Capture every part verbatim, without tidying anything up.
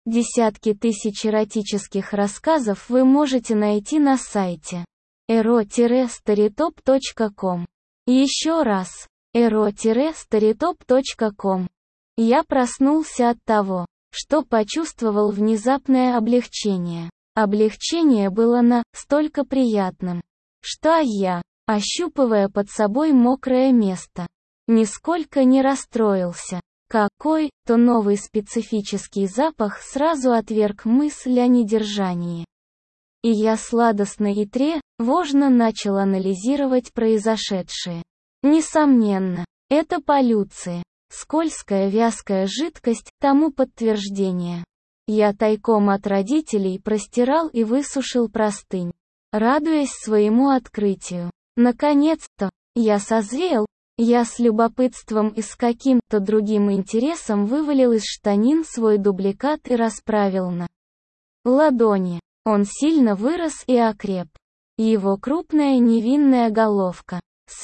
Десятки тысяч эротических рассказов вы можете найти на сайте эро старитоп точка ком. Еще раз, эро старитоп точка ком. Я проснулся от того, что почувствовал внезапное облегчение. Облегчение было настолько приятным, что я, ощупывая под собой мокрое место, нисколько не расстроился. Какой-то новый специфический запах сразу отверг мысль о недержании. И я сладостно и тревожно начал анализировать произошедшее. Несомненно, это полюция. Скользкая вязкая жидкость тому подтверждение. Я тайком от родителей простирал и высушил простынь, радуясь своему открытию. Наконец-то, я созрел. Я с любопытством и с каким-то другим интересом вывалил из штанин свой дубликат и расправил на ладони. Он сильно вырос и окреп. Его крупная невинная головка,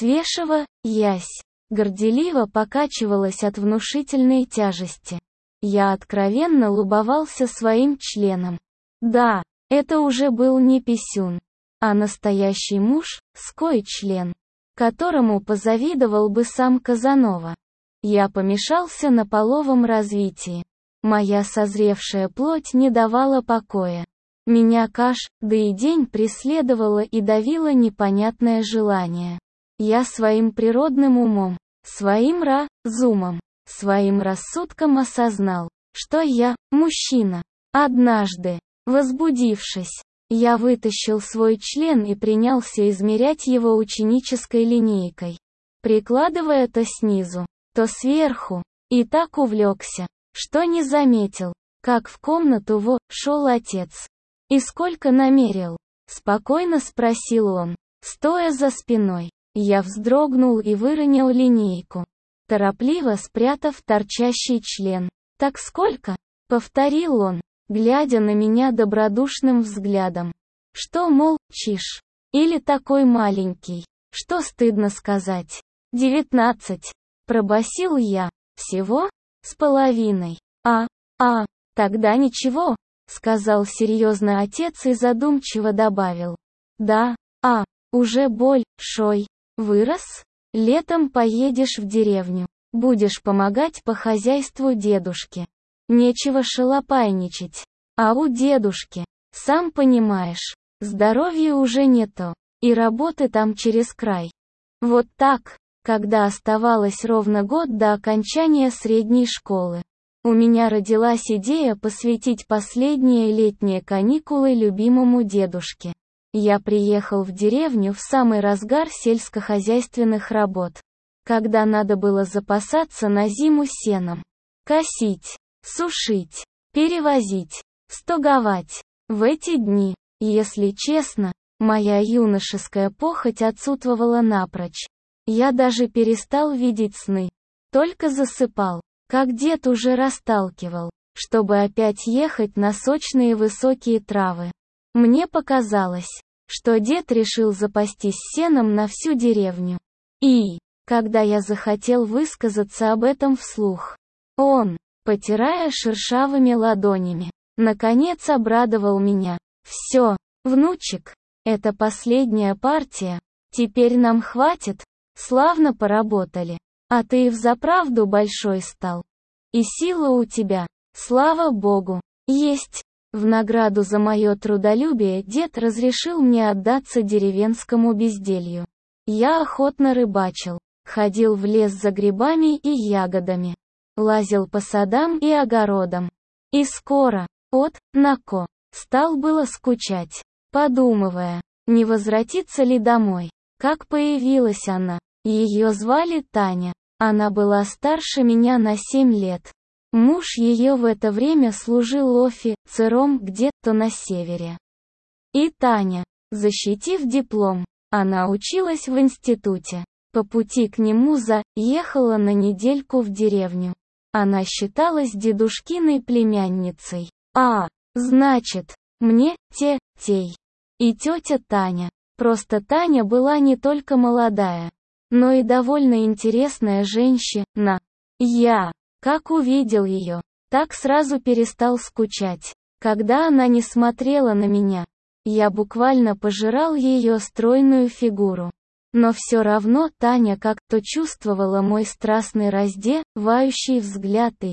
свешиваясь, горделиво покачивалась от внушительной тяжести. Я откровенно любовался своим членом. Да, это уже был не писюн, а настоящий мужской член, которому позавидовал бы сам Казанова. Я помешался на половом развитии. Моя созревшая плоть не давала покоя. Меня каждый день преследовало и давило непонятное желание. Я своим природным умом, своим разумом, своим рассудком осознал, что я мужчина. Однажды, возбудившись, я вытащил свой член и принялся измерять его ученической линейкой, прикладывая то снизу, то сверху, и так увлекся, что не заметил, как в комнату вошел отец. «И сколько намерил?» — спокойно спросил он, стоя за спиной. Я вздрогнул и выронил линейку, торопливо спрятав торчащий член. «Так сколько?» — повторил он, глядя на меня добродушным взглядом. «Что молчишь? Или такой маленький? Что стыдно сказать?» «Девятнадцать», — пробасил я. «Всего? С половиной. А, а, тогда ничего», — сказал серьезно отец и задумчиво добавил. «Да, а, уже большой. Вырос? Летом поедешь в деревню. Будешь помогать по хозяйству дедушке. Нечего шалопайничать. А у дедушки, сам понимаешь, здоровье уже не то, и работы там через край». Вот так, когда оставалось ровно год до окончания средней школы, у меня родилась идея посвятить последние летние каникулы любимому дедушке. Я приехал в деревню в самый разгар сельскохозяйственных работ, когда надо было запасаться на зиму сеном, косить, сушить, перевозить, стоговать. В эти дни, если честно, моя юношеская похоть отсутствовала напрочь. Я даже перестал видеть сны, только засыпал, как дед уже расталкивал, чтобы опять ехать на сочные высокие травы. Мне показалось, что дед решил запастись сеном на всю деревню. И, когда я захотел высказаться об этом вслух, он, потирая шершавыми ладонями, наконец обрадовал меня. «Все, внучек, это последняя партия, теперь нам хватит, славно поработали, а ты и взаправду большой стал. И сила у тебя, слава богу, есть». В награду за мое трудолюбие дед разрешил мне отдаться деревенскому безделью. Я охотно рыбачил, ходил в лес за грибами и ягодами, лазил по садам и огородам. И скоро, от, нако, стал было скучать, подумывая, не возвратиться ли домой. Как появилась она, ее звали Таня, она была старше меня на семь лет. Муж ее в это время служил офицером где-то на севере. И Таня, защитив диплом, она училась в институте. По пути к нему заехала на недельку в деревню. Она считалась дедушкиной племянницей. А, значит, мне, тетей. И тетя Таня. Просто Таня была не только молодая, но и довольно интересная женщина. Я, как увидел ее, Так сразу перестал скучать. Когда она не смотрела на меня, я буквально пожирал ее стройную фигуру. Но все равно Таня как-то чувствовала мой страстный раздевающий взгляд и,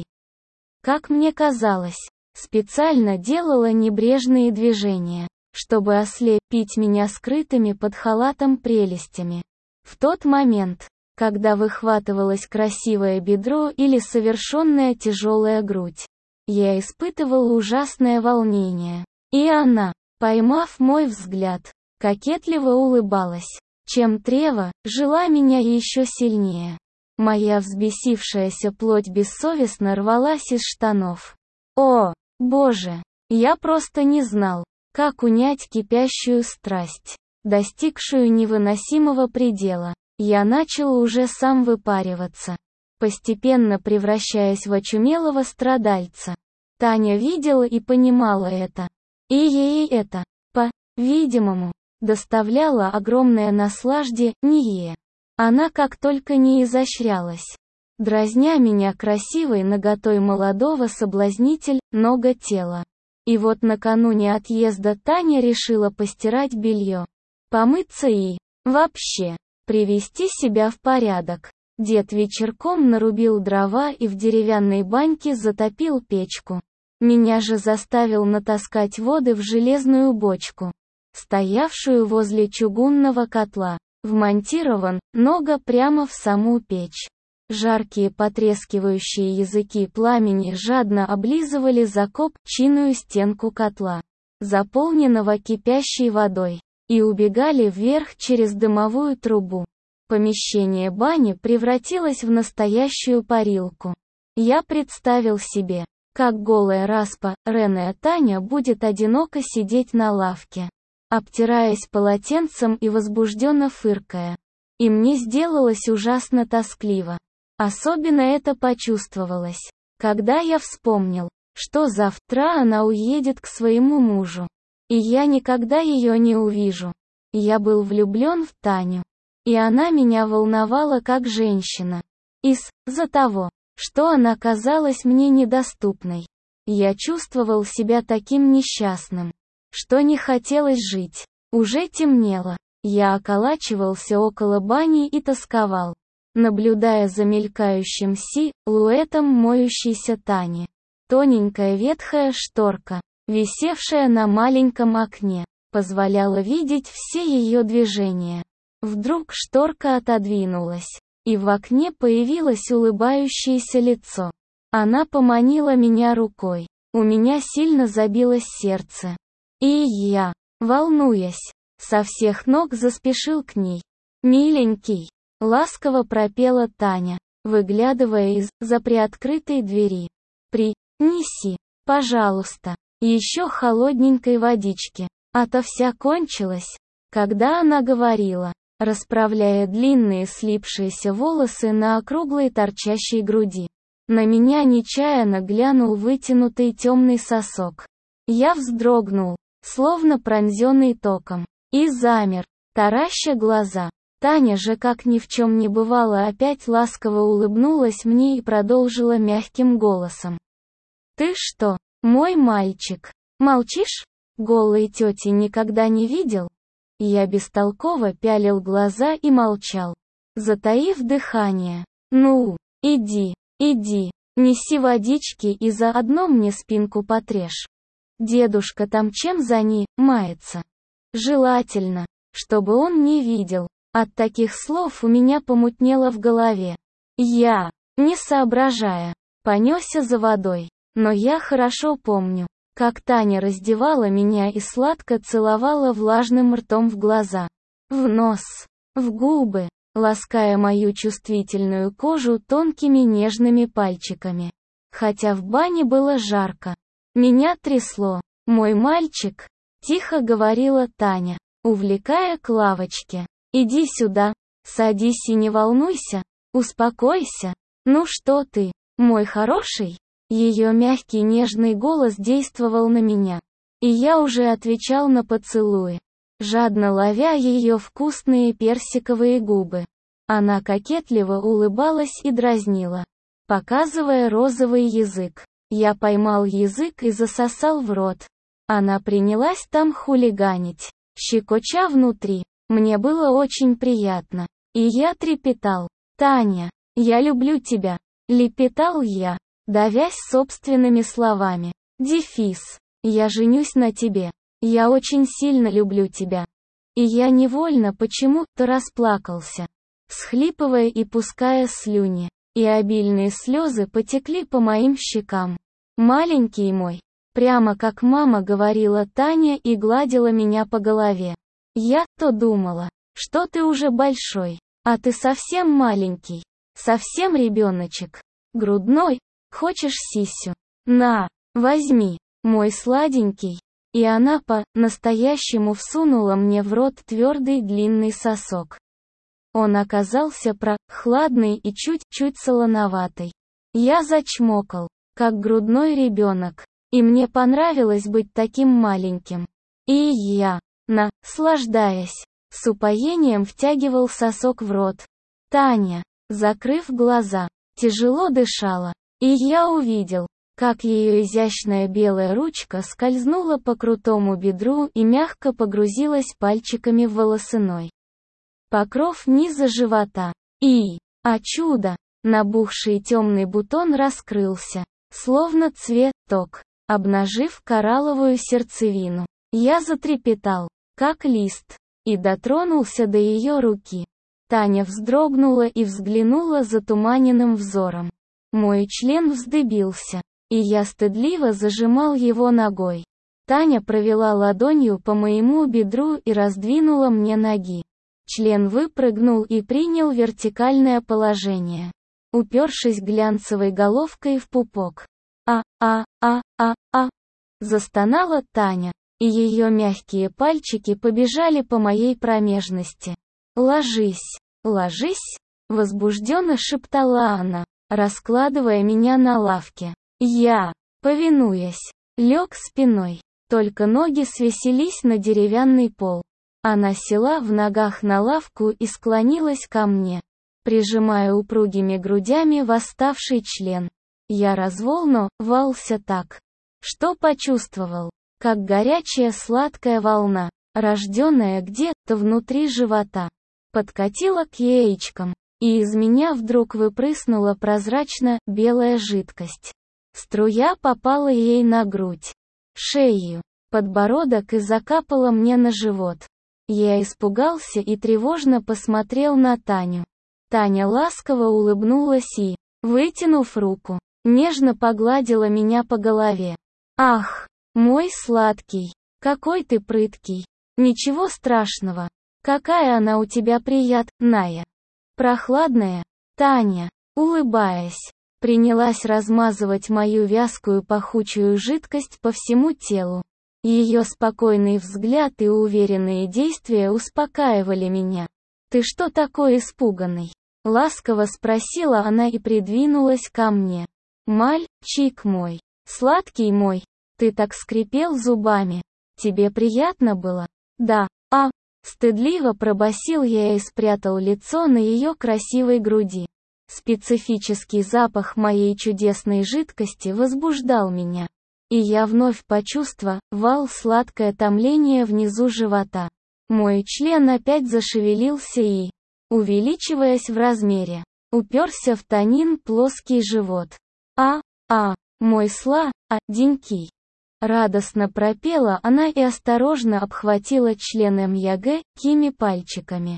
как мне казалось, специально делала небрежные движения, чтобы ослепить меня скрытыми под халатом прелестями. В тот момент, когда выхватывалось красивое бедро или совершенная тяжелая грудь, я испытывал ужасное волнение. И она, поймав мой взгляд, кокетливо улыбалась, чем трево, жила меня еще сильнее. Моя взбесившаяся плоть бессовестно рвалась из штанов. О, Боже! Я просто не знал, как унять кипящую страсть, достигшую невыносимого предела. Я начал уже сам выпариваться, постепенно превращаясь в очумелого страдальца. Таня видела и понимала это. И ей это, по-видимому, доставляло огромное наслаждение. Она как только не изощрялась, дразня меня красивой наготой молодого соблазнительного тела. И вот накануне отъезда Таня решила постирать белье, помыться и, вообще, привести себя в порядок. Дед вечерком нарубил дрова и в деревянной баньке затопил печку. Меня же заставил натаскать воды в железную бочку, стоявшую возле чугунного котла, вмонтирован, нога прямо в саму печь. Жаркие потрескивающие языки пламени жадно облизывали закопченную стенку котла, заполненного кипящей водой, и убегали вверх через дымовую трубу. Помещение бани превратилось в настоящую парилку. Я представил себе, как голая распаренная Таня будет одиноко сидеть на лавке, обтираясь полотенцем и возбужденно фыркая. И мне сделалось ужасно тоскливо. Особенно это почувствовалось, когда я вспомнил, что завтра она уедет к своему мужу, и я никогда ее не увижу. Я был влюблен в Таню, и она меня волновала как женщина. Из-за того, что она казалась мне недоступной, я чувствовал себя таким несчастным, что не хотелось жить. Уже темнело, я околачивался около бани и тосковал, наблюдая за мелькающим силуэтом моющейся Тани. Тоненькая ветхая шторка, висевшая на маленьком окне, позволяла видеть все ее движения. Вдруг шторка отодвинулась, и в окне появилось улыбающееся лицо. Она поманила меня рукой. У меня сильно забилось сердце. И я, волнуясь, со всех ног заспешил к ней. «Миленький», — ласково пропела Таня, выглядывая из-за приоткрытой двери. «Принеси, пожалуйста, еще холодненькой водички, а то вся кончилась». Когда она говорила, расправляя длинные слипшиеся волосы на округлой торчащей груди, на меня нечаянно глянул вытянутый темный сосок. Я вздрогнул, словно пронзенный током, и замер, тараща глаза. Таня же, как ни в чем не бывало, опять ласково улыбнулась мне и продолжила мягким голосом. «Ты что, мой мальчик, молчишь? Голой тети никогда не видел?» Я бестолково пялил глаза и молчал, затаив дыхание. «Ну, иди, иди, неси водички и заодно мне спинку потрежь. Дедушка там чем занимается? Желательно, чтобы он не видел». От таких слов у меня помутнело в голове. Я, не соображая, понесся за водой. Но я хорошо помню, как Таня раздевала меня и сладко целовала влажным ртом в глаза, в нос, в губы, лаская мою чувствительную кожу тонкими нежными пальчиками. Хотя в бане было жарко. Меня трясло. «Мой мальчик», — тихо говорила Таня, увлекая к лавочке. «Иди сюда, садись и не волнуйся, успокойся. Ну что ты, мой хороший?» Ее мягкий нежный голос действовал на меня, и я уже отвечал на поцелуи, жадно ловя ее вкусные персиковые губы. Она кокетливо улыбалась и дразнила, показывая розовый язык. Я поймал язык и засосал в рот. Она принялась там хулиганить, щекоча внутри. Мне было очень приятно. И я трепетал. «Таня, я люблю тебя», — лепетал я, давясь собственными словами. Дефис. «Я женюсь на тебе. Я очень сильно люблю тебя». И я невольно почему-то расплакался, всхлипывая и пуская слюни, и обильные слезы потекли по моим щекам. «Маленький мой», прямо как мама говорила Таня и гладила меня по голове. Я-то думала, что ты уже большой, а ты совсем маленький, совсем ребеночек. Грудной, хочешь сисю? На, возьми, мой сладенький. И она по-настоящему всунула мне в рот твердый длинный сосок. Он оказался прохладный и чуть-чуть солоноватый. Я зачмокал, как грудной ребенок, и мне понравилось быть таким маленьким. И я, наслаждаясь, с упоением втягивал сосок в рот. Таня, закрыв глаза, тяжело дышала, и я увидел, как ее изящная белая ручка скользнула по крутому бедру и мягко погрузилась пальчиками в волосяной покров низа живота. И, о чудо, набухший темный бутон раскрылся, словно цветок, обнажив коралловую сердцевину. Я затрепетал, как лист, и дотронулся до ее руки. Таня вздрогнула и взглянула затуманенным взором. Мой член вздыбился, и я стыдливо зажимал его ногой. Таня провела ладонью по моему бедру и раздвинула мне ноги. Член выпрыгнул и принял вертикальное положение, упершись глянцевой головкой в пупок. «А-а-а-а-а!» застонала Таня, и ее мягкие пальчики побежали по моей промежности. «Ложись, ложись!» возбужденно шептала она, раскладывая меня на лавке. Я, повинуясь, лег спиной, только ноги свесились на деревянный пол. Она села в ногах на лавку и склонилась ко мне, прижимая упругими грудями восставший член. Я разволновался так, что почувствовал, как горячая сладкая волна, рожденная где-то внутри живота, подкатила к яичкам, и из меня вдруг выпрыснула прозрачно-белая жидкость. Струя попала ей на грудь, шею, подбородок и закапала мне на живот. Я испугался и тревожно посмотрел на Таню. Таня ласково улыбнулась и, вытянув руку, нежно погладила меня по голове. «Ах, мой сладкий, какой ты прыткий! Ничего страшного! Какая она у тебя приятная! Прохладная!» Таня, улыбаясь, принялась размазывать мою вязкую пахучую жидкость по всему телу. Ее спокойный взгляд и уверенные действия успокаивали меня. «Ты что такой испуганный?» Ласково спросила она и придвинулась ко мне. «Мальчик мой, сладкий мой, ты так скрипел зубами. Тебе приятно было?» «Да, а...» Стыдливо пробасил я и спрятал лицо на ее красивой груди. Специфический запах моей чудесной жидкости возбуждал меня. И я вновь почувствовал сладкое томление внизу живота. Мой член опять зашевелился и, увеличиваясь в размере, уперся в Танин плоский живот. «А, а, мой сладенький!» Радостно пропела она и осторожно обхватила членом Ягэ кими пальчиками.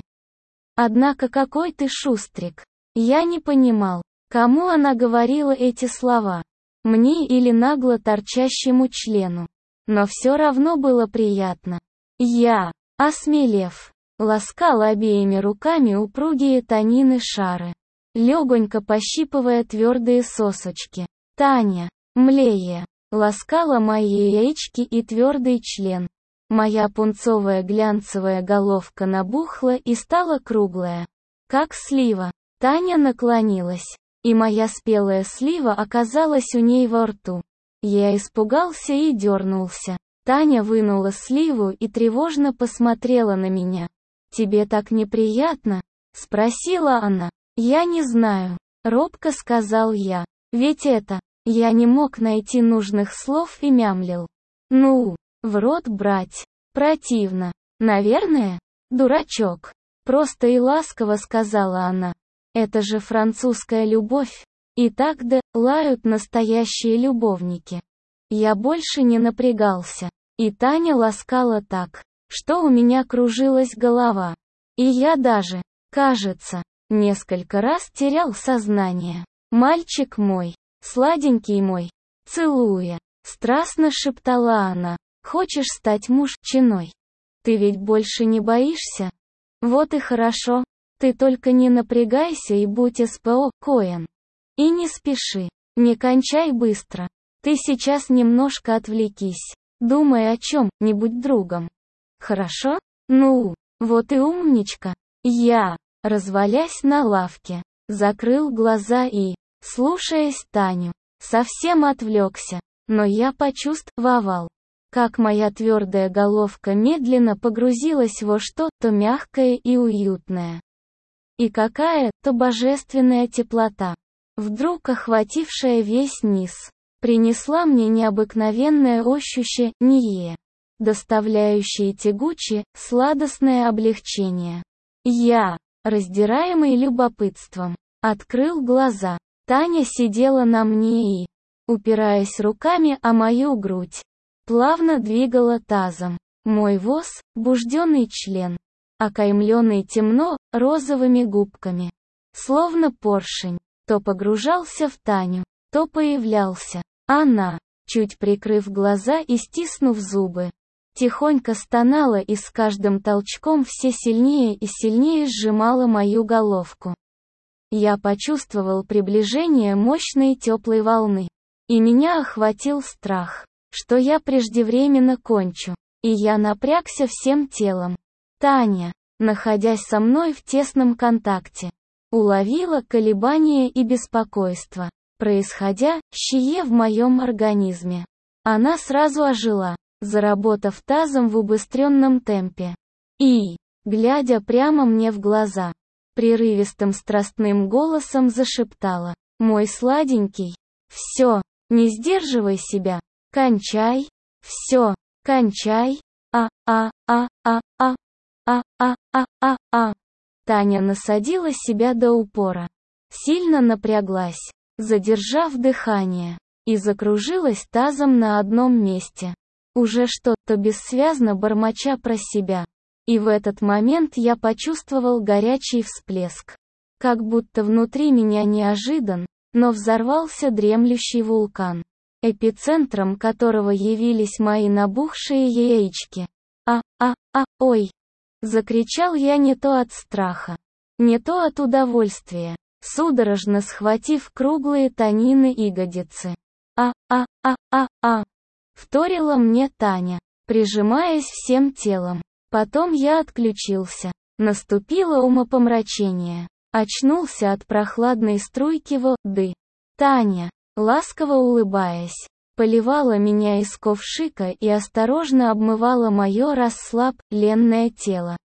Однако какой ты шустрик! Я не понимал, кому она говорила эти слова. Мне или нагло торчащему члену. Но все равно было приятно. Я, осмелев, ласкал обеими руками упругие Танины шары, легонько пощипывая твердые сосочки. Таня, млея, ласкала мои яички и твердый член. Моя пунцовая глянцевая головка набухла и стала круглая, как слива. Таня наклонилась, и моя спелая слива оказалась у ней во рту. Я испугался и дернулся. Таня вынула сливу и тревожно посмотрела на меня. «Тебе так неприятно?» — спросила она. «Я не знаю», — робко сказал я. «Ведь это, Я не мог найти нужных слов и мямлил. Ну, в рот брать. Противно. Наверное? Дурачок. Просто и ласково сказала она. Это же французская любовь. И так да, лают настоящие любовники. Я больше не напрягался. И Таня ласкала так, что у меня кружилась голова. И я даже, кажется, несколько раз терял сознание. «Мальчик мой, сладенький мой», целуя, страстно шептала она, «хочешь стать мужчиной? Ты ведь больше не боишься? Вот и хорошо, ты только не напрягайся и будь спокоен. И не спеши, не кончай быстро. Ты сейчас немножко отвлекись, думай о чем-нибудь другом. Хорошо? Ну, вот и умничка». Я, развалясь на лавке, закрыл глаза и, слушаясь Таню, совсем отвлекся, но я почувствовал, как моя твердая головка медленно погрузилась во что-то мягкое и уютное. И какая-то божественная теплота, вдруг охватившая весь низ, принесла мне необыкновенное ощущение, доставляющее тягучее, сладостное облегчение. Я, раздираемый любопытством, открыл глаза. Таня сидела на мне и, упираясь руками о мою грудь, плавно двигала тазом. Мой возбужденный член, окаймленный темно-розовыми губками, словно поршень, то погружался в Таню, то появлялся. Она, чуть прикрыв глаза и стиснув зубы, тихонько стонала и с каждым толчком все сильнее и сильнее сжимала мою головку. Я почувствовал приближение мощной теплой волны, и меня охватил страх, что я преждевременно кончу, и я напрягся всем телом. Таня, находясь со мной в тесном контакте, уловила колебания и беспокойство, происходящие в моем организме. Она сразу ожила, заработав тазом в убыстренном темпе. И, глядя прямо мне в глаза, прерывистым страстным голосом зашептала: «Мой сладенький, все, не сдерживай себя, кончай, все, кончай, а-а-а-а-а, а-а-а-а-а». Таня насадила себя до упора, сильно напряглась, задержав дыхание, и закружилась тазом на одном месте, уже что-то бессвязно бормоча про себя. И в этот момент я почувствовал горячий всплеск. Как будто внутри меня неожиданно, но взорвался дремлющий вулкан, эпицентром которого явились мои набухшие яички. «А-а-а, ой!» Закричал я не то от страха, не то от удовольствия, судорожно схватив круглые Танины ягодицы. «А-а-а-а-а!» Вторила мне Таня, прижимаясь всем телом. Потом я отключился. Наступило умопомрачение. Очнулся от прохладной струйки воды. Таня, ласково улыбаясь, поливала меня из ковшика и осторожно обмывала мое расслабленное тело.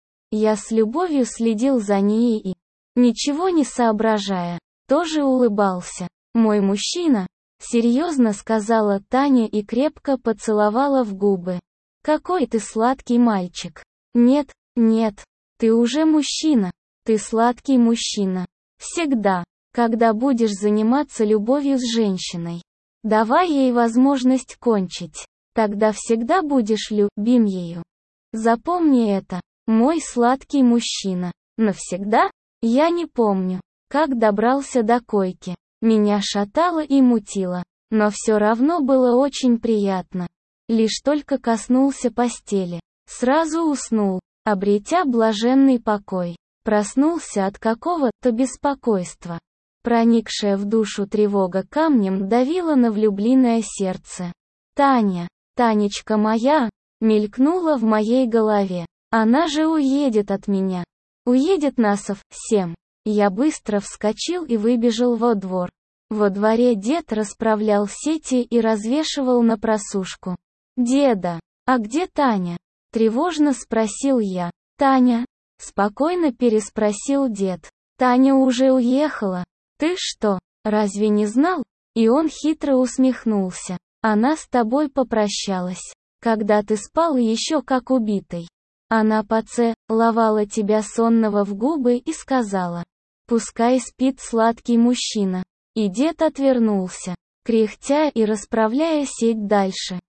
Я с любовью следил за ней и, ничего не соображая, тоже улыбался. «Мой мужчина», — серьезно сказала Таня и крепко поцеловала в губы. «Какой ты сладкий мальчик. Нет, нет, ты уже мужчина. Ты сладкий мужчина. Всегда, когда будешь заниматься любовью с женщиной. Давай ей возможность кончить. Тогда всегда будешь любим ею. Запомни это, мой сладкий мужчина. Навсегда?» Я не помню, как добрался до койки. Меня шатало и мутило, но все равно было очень приятно. Лишь только коснулся постели, сразу уснул, обретя блаженный покой. Проснулся от какого-то беспокойства. Проникшая в душу тревога камнем давила на влюбленное сердце. «Таня, Танечка моя», мелькнула в моей голове. «Она же уедет от меня. Уедет нас совсем». Я быстро вскочил и выбежал во двор. Во дворе дед расправлял сети и развешивал на просушку. «Деда, а где Таня?» — тревожно спросил я. «Таня?» — спокойно переспросил дед. «Таня уже уехала. Ты что, разве не знал? И он хитро усмехнулся. Она с тобой попрощалась, когда ты спал еще как убитый. Она поцеловала тебя сонного в губы и сказала: «Пускай спит сладкий мужчина». И дед отвернулся, кряхтя и расправляя сеть дальше.